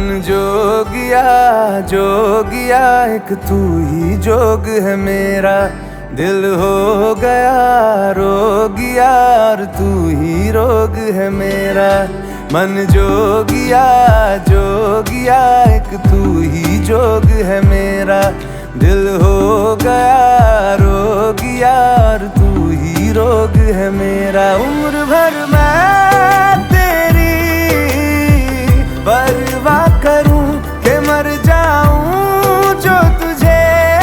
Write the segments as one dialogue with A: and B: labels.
A: मन जोगिया जोगिया एक तू ही जोग है मेरा, दिल हो गया रोगिया और तू ही रोग है मेरा। मन जोगिया जोगिया एक तू ही जोग है मेरा, दिल हो गया रोगिया और तू ही रोग है मेरा। उम्र भर मैं तेरी परवाह करूं कि मर जाऊं जो तुझे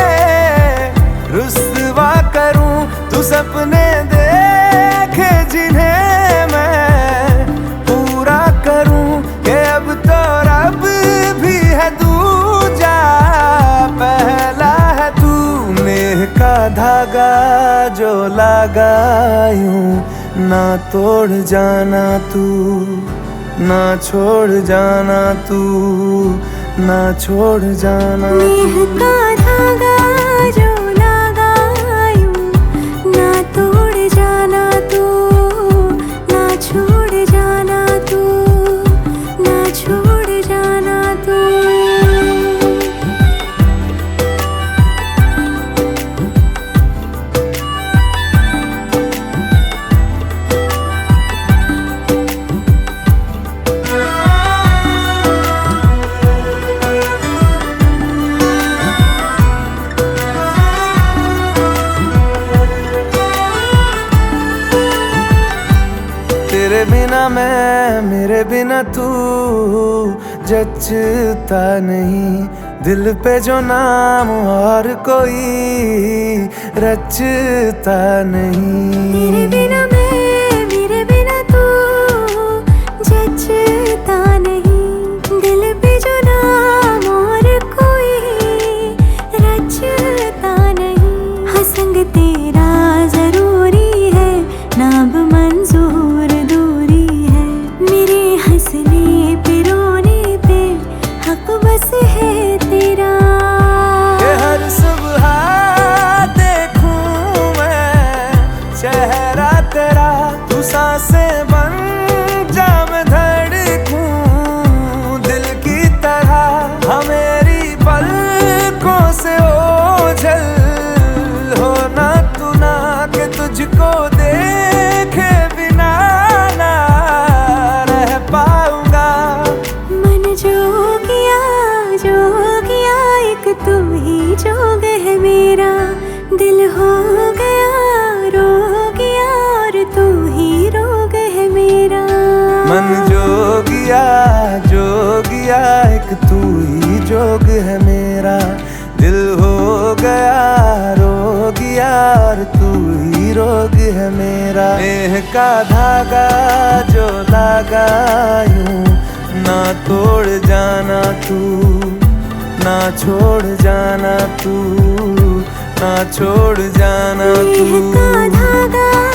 A: रुस्वा करूं, तू सपने देखे जिन्हें मैं पूरा करूं कि अब तो रब भी है दूजा पहला है तू। नेह का धागा जो लगा यूं ना तोड़ जाना तू, ना छोड़ जाना तू, ना छोड़ जाना तू।
B: नेह का धागा जो लगा यूं ना तोड़ जाना तू, ना छोड़ जाना तू, ना छोड़ जाना तू।
A: तेरे बिना मैं मेरे बिना तू जचता नहीं, दिल पे जो नाम और कोई रचता नहीं।
B: तेरे बिना मैं मेरे बिना तू जचता नहीं, दिल पे जो नाम और कोई रचता नहीं। हाँ संग तेरा जरूरी है, नाम मंजूर दूरी है, मेरे हंसने पे रोने पे हक बस है तेरा।
A: ये हर सुबह देखूं मैं चेहरा तेरा, तू सांसें बन जा मैं धड़कूं दिल की तरह। हाँ मेरी पलकों से ओझल हो ना तू ना, कि तुझको देखे बिना ना रह पाऊंगा।
B: मन जोगिया जोगिया एक तू ही जोग है मेरा, दिल हो गया रोगिया और तू ही रोग है मेरा।
A: मन जोगिया जोगिया एक तू ही जोग है मेरा, दिल हो गया रोगिया और तू ही रोग है मेरा। नेह का धागा जो लगा यूं ना तोड़ जाना तू, ना छोड़ जाना तू, ना छोड़ जाना
B: नेह का
A: तू।
B: धागा